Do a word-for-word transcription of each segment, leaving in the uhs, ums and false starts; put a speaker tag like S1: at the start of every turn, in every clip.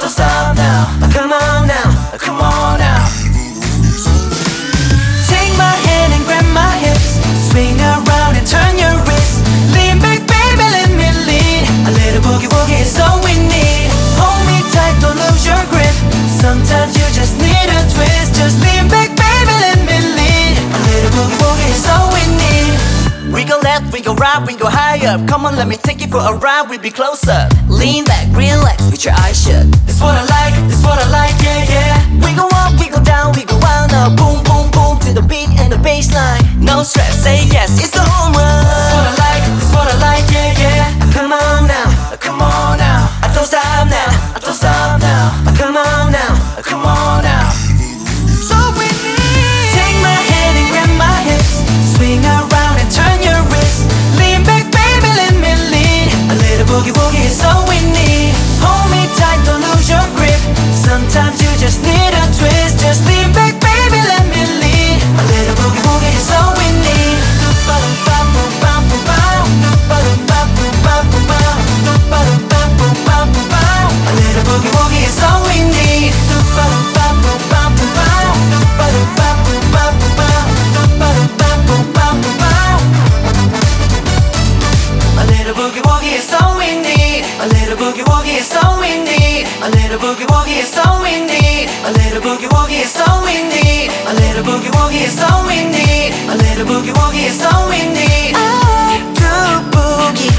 S1: don't stop now. Come on now, come on now. Take my hand and grab my hips, swing around and turn your wrist. Lean back, baby, let me lead. A little boogie woogie is all we need. Hold me tight, don't lose your grip. Sometimes you just need a twist. Just lean back, baby, let me lead. A little boogie woogie is all we need. We go left, we go right, we go high up. Come on, let me take you for a ride, we'll be closer. Lean back, relax, with your eyes shut. This what I like, this what I like, yeah, yeah. We go up, we go down, we go wild up. Boom, boom, boom, to the beat and the bassline. No stress, say yes, it's a home run. This what I like, this what I like, yeah, yeah. Come on now, come on now. I don't stop now, I don't stop now. Come on now, come on now. So we need. Take my hand and grab my hips, swing around and turn your wrist. Lean back, baby, let me lead. A little boogie woogie is all we need. Hold me tight, don't lose your grip. Sometimes you just need a twist. Just lean back, baby, let me lead. A little boogie woogie is all we need. A little boogie woogie is all we need. A little boogie woogie is all we need. A little boogie woogie is all we need. A little boogie woogie is all we need. A little boogie woogie is all we need. A little boogie woogie is all we need. A little boogie woogie is all we need. I do boogie.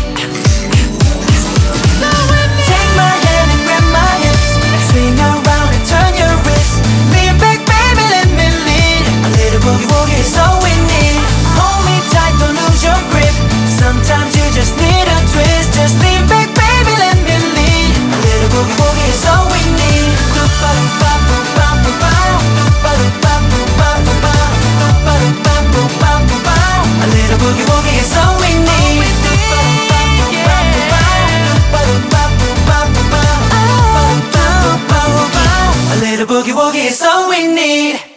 S1: Take my hand and grab my hips, swing around and turn your wrist. Lean back, baby, let me lead. A little boogie woogie is all we need. Hold me tight, don't lose your grip. Sometimes you just need a twist. Just lean back, baby, let me lead. A little boogie woogie is all we need. A little boogie woogie is all we need. A little boogie woogie is all we need.